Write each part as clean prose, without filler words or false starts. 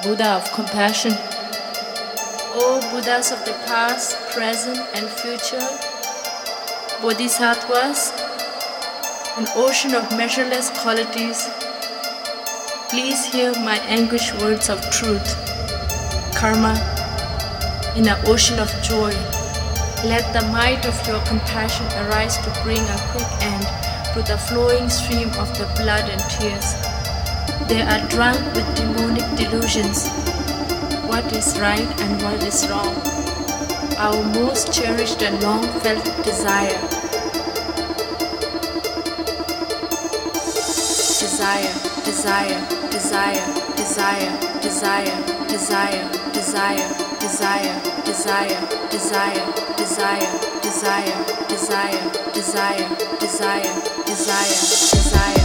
Buddha of compassion. O Buddhas of the past, present, and future, Bodhisattvas, an ocean of measureless qualities, please hear my anguished words of truth. Karma, in an ocean of joy, let the might of your compassion arise to bring a quick end to the flowing stream of the blood and tears. They are drunk with demonic delusions. What is right and what is wrong? Our most cherished and long-felt desire. Desire, desire, desire, desire, desire, desire, desire, desire, desire, desire, desire, desire, desire, desire, desire, desire, desire.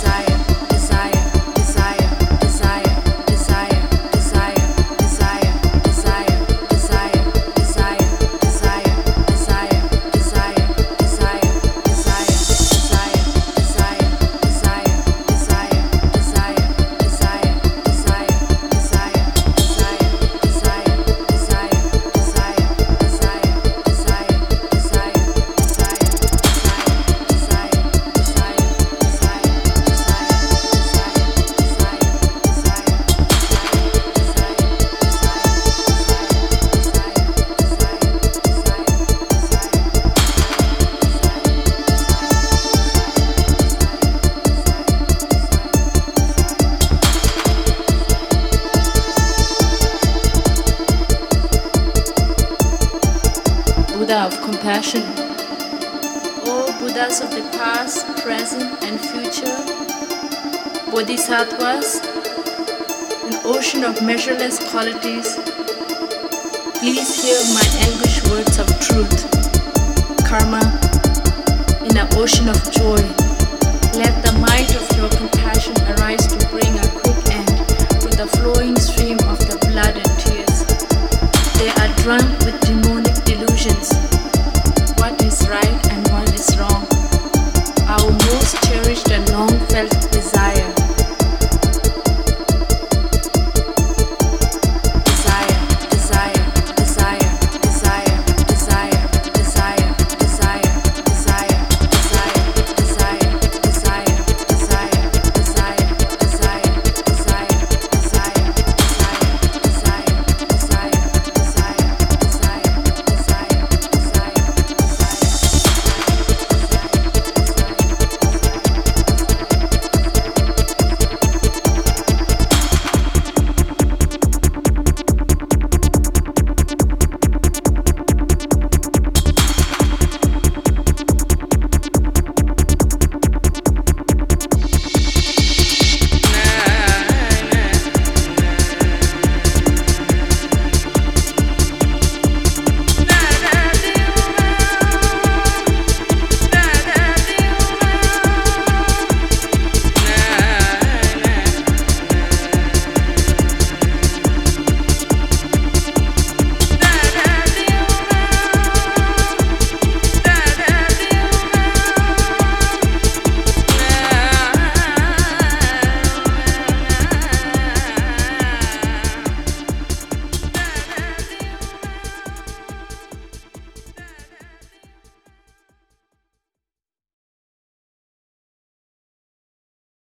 Buddha of compassion. O Buddhas of the past, present, and future, Bodhisattvas, an ocean of measureless qualities, please hear my anguished words of truth. Karma, in an ocean of joy, let the might of your compassion arise to bring a quick end to the flowing